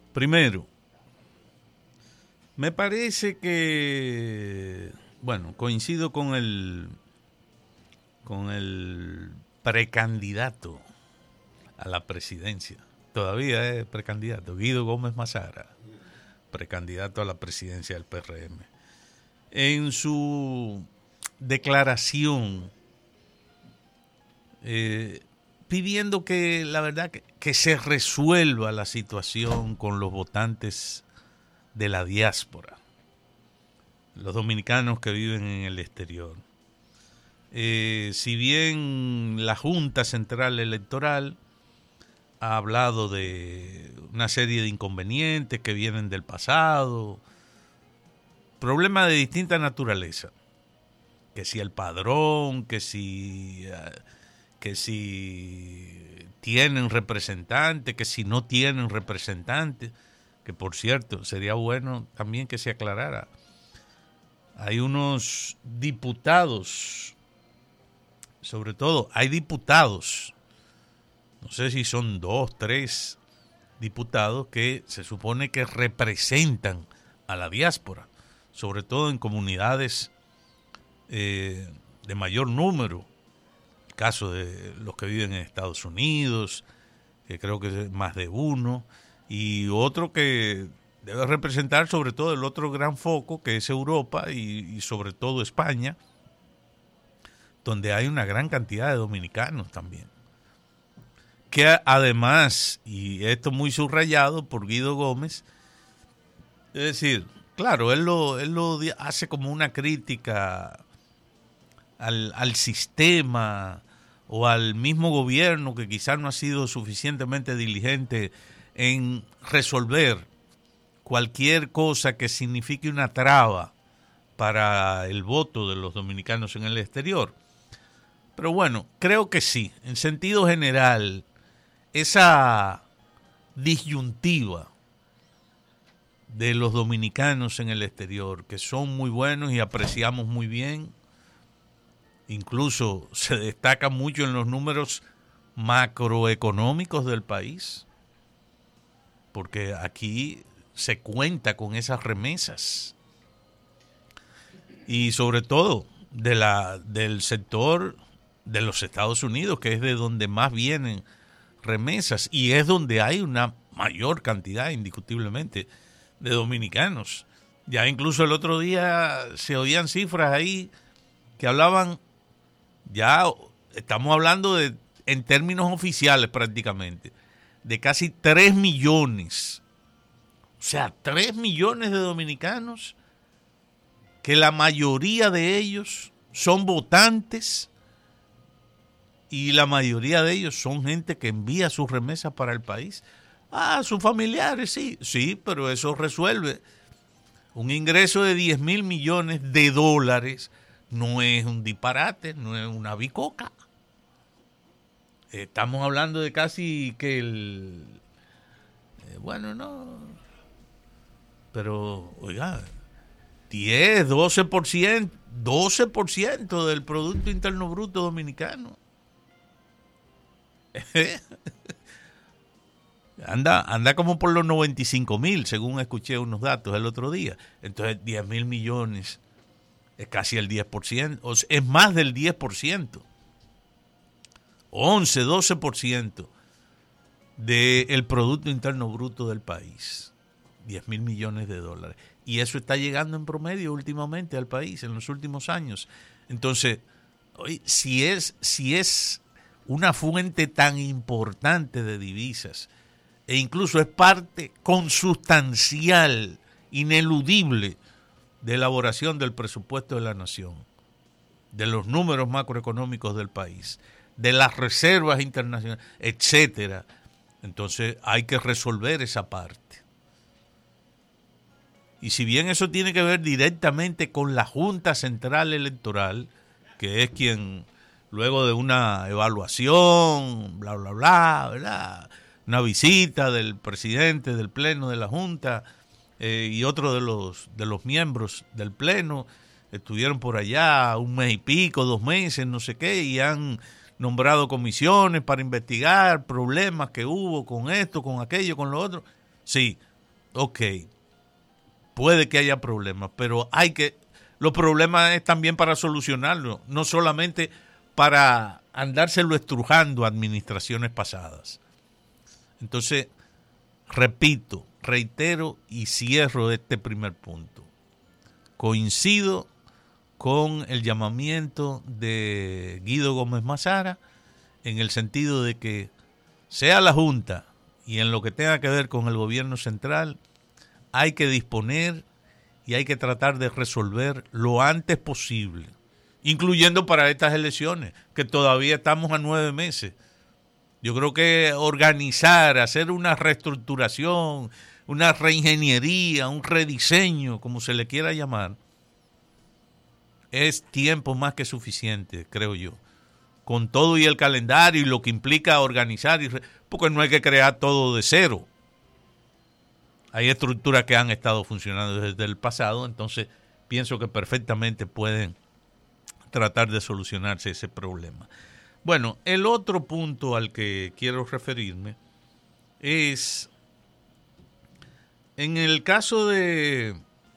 Primero, me parece que, bueno, coincido con el precandidato a la presidencia. Todavía es precandidato, Guido Gómez Mazara, precandidato a la presidencia del PRM. En su declaración, pidiendo que, la verdad, que se resuelva la situación con los votantes de la diáspora, los dominicanos que viven en el exterior. Si bien la Junta Central Electoral ha hablado de una serie de inconvenientes que vienen del pasado, problemas de distinta naturaleza, que si el padrón, que si tienen representantes, que si no tienen representantes, que por cierto sería bueno también que se aclarara. Hay unos diputados, sobre todo hay diputados, no sé si son 2, 3 diputados que se supone que representan a la diáspora, sobre todo en comunidades de mayor número, el caso de los que viven en Estados Unidos, que creo que es más de uno, y otro que debe representar sobre todo el otro gran foco, que es Europa y sobre todo España, donde hay una gran cantidad de dominicanos también. Que además, y esto muy subrayado por Guido Gómez, es decir, claro, él lo hace como una crítica al sistema o al mismo gobierno que quizás no ha sido suficientemente diligente en resolver cualquier cosa que signifique una traba para el voto de los dominicanos en el exterior. Pero bueno, creo que sí, en sentido general, esa disyuntiva de los dominicanos en el exterior, que son muy buenos y apreciamos muy bien, incluso se destaca mucho en los números macroeconómicos del país, porque aquí se cuenta con esas remesas, y sobre todo del sector de los Estados Unidos, que es de donde más vienen remesas y es donde hay una mayor cantidad indiscutiblemente de dominicanos. Ya incluso el otro día se oían cifras ahí que hablaban, ya estamos hablando de, en términos oficiales prácticamente, de casi 3 millones. O sea, 3 millones de dominicanos, que la mayoría de ellos son votantes y la mayoría de ellos son gente que envía sus remesas para el país. Ah, sus familiares, sí, pero eso resuelve. Un ingreso de 10,000 millones de dólares no es un disparate, no es una bicoca. Estamos hablando de casi que bueno, no, pero, oiga, 10, 12% del Producto Interno Bruto dominicano. Anda como por los 95,000, según escuché unos datos el otro día. Entonces, 10,000 millones es casi el 10%, o sea, es más del 10%, 11, 12% del Producto Interno Bruto del país. 10,000 millones de dólares. Y eso está llegando en promedio últimamente al país, en los últimos años. Entonces, si es una fuente tan importante de divisas, e incluso es parte consustancial, ineludible, de elaboración del presupuesto de la nación, de los números macroeconómicos del país, de las reservas internacionales, etcétera. Entonces hay que resolver esa parte. Y si bien eso tiene que ver directamente con la Junta Central Electoral, que es quien, luego de una evaluación, bla, bla, bla, ¿verdad?, una visita del presidente del Pleno de la Junta y otro de los miembros del Pleno, estuvieron por allá un mes y pico, 2 meses, no sé qué, y han nombrado comisiones para investigar problemas que hubo con esto, con aquello, con lo otro. Sí, ok, puede que haya problemas, pero los problemas es también para solucionarlos, no solamente para andárselo estrujando a administraciones pasadas. Entonces, repito, reitero y cierro este primer punto. Coincido con el llamamiento de Guido Gómez Mazara en el sentido de que sea la Junta y en lo que tenga que ver con el gobierno central, hay que disponer y hay que tratar de resolver lo antes posible, incluyendo para estas elecciones, que todavía estamos a 9 meses. Yo creo que organizar, hacer una reestructuración, una reingeniería, un rediseño, como se le quiera llamar, es tiempo más que suficiente, creo yo. Con todo y el calendario y lo que implica organizar, porque no hay que crear todo de cero. Hay estructuras que han estado funcionando desde el pasado, entonces pienso que perfectamente pueden tratar de solucionarse ese problema. Bueno, el otro punto al que quiero referirme es en el caso de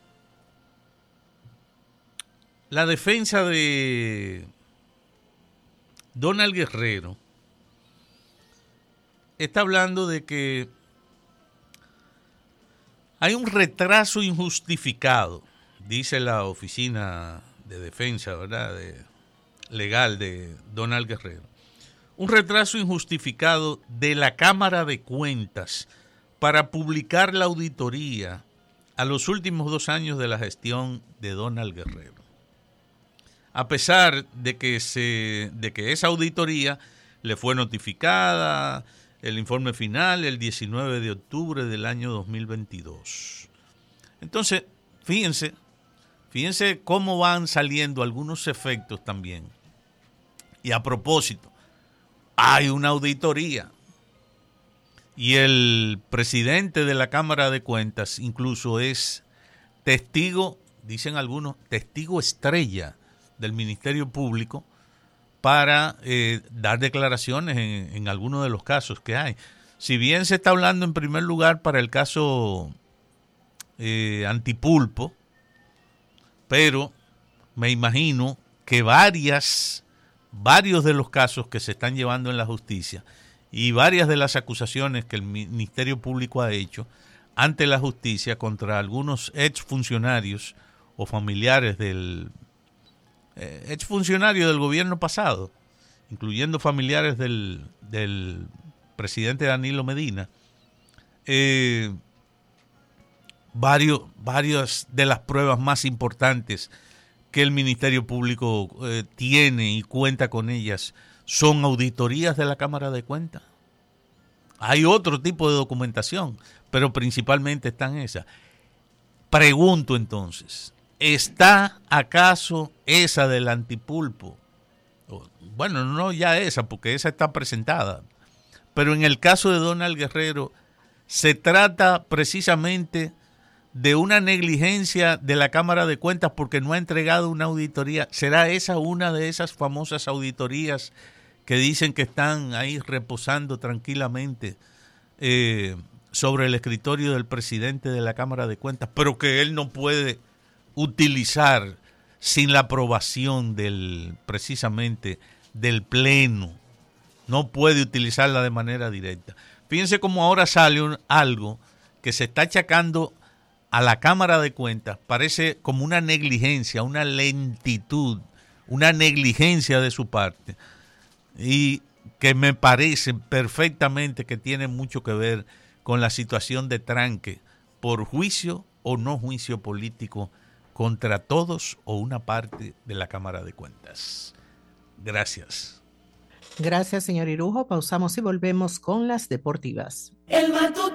la defensa de Donald Guerrero. Está hablando de que hay un retraso injustificado, dice la oficina de defensa, ¿verdad?, legal de Donald Guerrero. Un retraso injustificado de la Cámara de Cuentas para publicar la auditoría a los últimos 2 años de la gestión de Donald Guerrero. A pesar de que esa auditoría le fue notificada, el informe final, el 19 de octubre del año 2022. Entonces, fíjense cómo van saliendo algunos efectos también. Y a propósito, hay una auditoría. Y el presidente de la Cámara de Cuentas incluso es testigo, dicen algunos, testigo estrella del Ministerio Público para dar declaraciones en algunos de los casos que hay. Si bien se está hablando en primer lugar para el caso Antipulpo, pero me imagino que varios de los casos que se están llevando en la justicia y varias de las acusaciones que el Ministerio Público ha hecho ante la justicia contra algunos exfuncionarios o familiares del exfuncionario del gobierno pasado, incluyendo familiares del presidente Danilo Medina, varias de las pruebas más importantes que el Ministerio Público tiene y cuenta con ellas son auditorías de la Cámara de Cuentas. Hay otro tipo de documentación, pero principalmente están esas. Pregunto entonces, ¿está acaso esa del Antipulpo? Bueno, no ya esa, porque esa está presentada. Pero en el caso de Donald Guerrero, se trata precisamente de una negligencia de la Cámara de Cuentas porque no ha entregado una auditoría. ¿Será esa una de esas famosas auditorías que dicen que están ahí reposando tranquilamente sobre el escritorio del presidente de la Cámara de Cuentas, pero que él no puede utilizar sin la aprobación precisamente del Pleno? No puede utilizarla de manera directa. Fíjense cómo ahora sale algo que se está achacando a la Cámara de Cuentas, parece como una negligencia, una lentitud, una negligencia de su parte, y que me parece perfectamente que tiene mucho que ver con la situación de tranque por juicio o no juicio político contra todos o una parte de la Cámara de Cuentas. Gracias. Gracias, señor Irujo. Pausamos y volvemos con las deportivas.